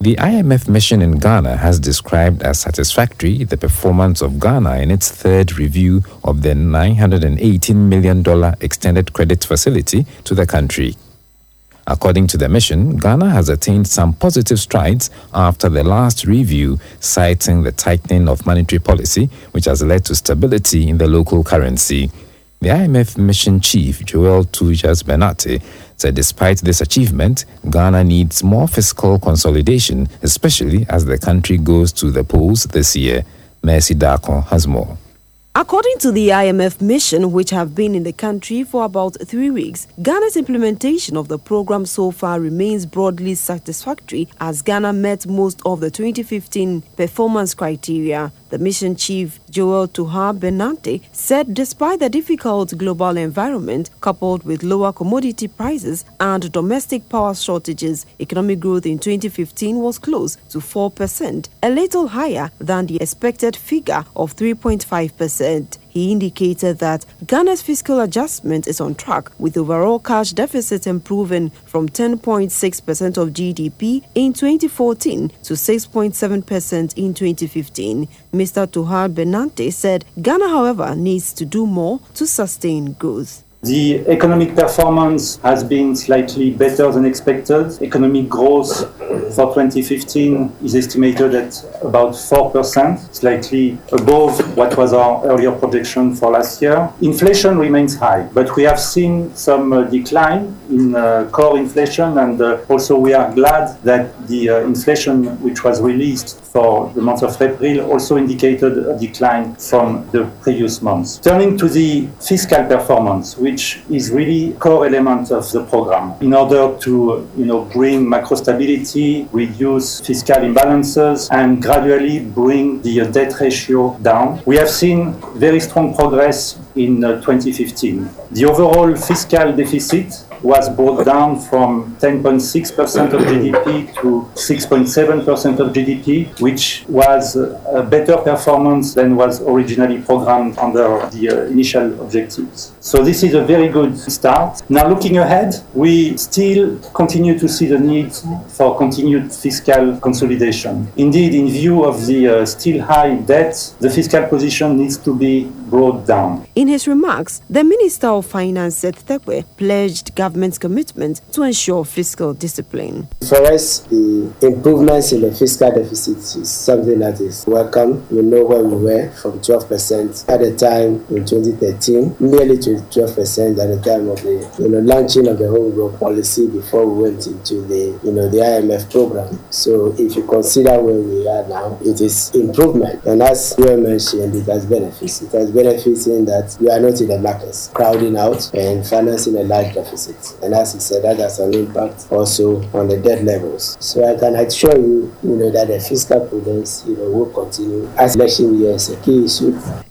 The IMF mission in Ghana has described as satisfactory the performance of Ghana in its third review of the $918 million extended credit facility to the country. According to the mission, Ghana has attained some positive strides after the last review, citing the tightening of monetary policy, which has led to stability in the local currency. The IMF mission chief, Joel Tujas Benate, said despite this achievement, Ghana needs more fiscal consolidation, especially as the country goes to the polls this year. Mercy Darko has more. According to the IMF mission, which have been in the country for about 3 weeks, Ghana's implementation of the program so far remains broadly satisfactory as Ghana met most of the 2015 performance criteria. The mission chief, Joel Tujas Benate, said despite the difficult global environment coupled with lower commodity prices and domestic power shortages, economic growth in 2015 was close to 4%, a little higher than the expected figure of 3.5%. He indicated that Ghana's fiscal adjustment is on track, with overall cash deficit improving from 10.6% of GDP in 2014 to 6.7% in 2015. Mr. Tujas Benate said Ghana, however, needs to do more to sustain growth. The economic performance has been slightly better than expected. Economic growth for 2015 is estimated at about 4%, slightly above what was our earlier projection for last year. Inflation remains high, but we have seen some decline in core inflation, and also we are glad that the inflation which was released for the month of April also indicated a decline from the previous months. Turning to the fiscal performance, which is really a core element of the program, in order to bring macro stability, reduce fiscal imbalances, and gradually bring the debt ratio down. We have seen very strong progress in 2015. The overall fiscal deficit was brought down from 10.6% of GDP to 6.7% of GDP, which was a better performance than was originally programmed under the initial objectives. So this is a very good start. Now looking ahead, we still continue to see the need for continued fiscal consolidation. Indeed, in view of the still high debt, the fiscal position needs to be brought down. In his remarks, the Minister of Finance, Seth Terkper, pledged government's commitment to ensure fiscal discipline. For us, the improvements in the fiscal deficit is something that is welcome. We know where we were from 12% at the time in 2013, nearly to 12% at the time of the launching of the home growth policy before we went into the IMF program. So if you consider where we are now, it is improvement. And as you mentioned, it has benefits. It has benefits in that we are not in the markets crowding out and financing a large deficit. And as he said, that has an impact also on the debt levels. So I can assure you, that the fiscal prudence, will continue as election year is a key issue.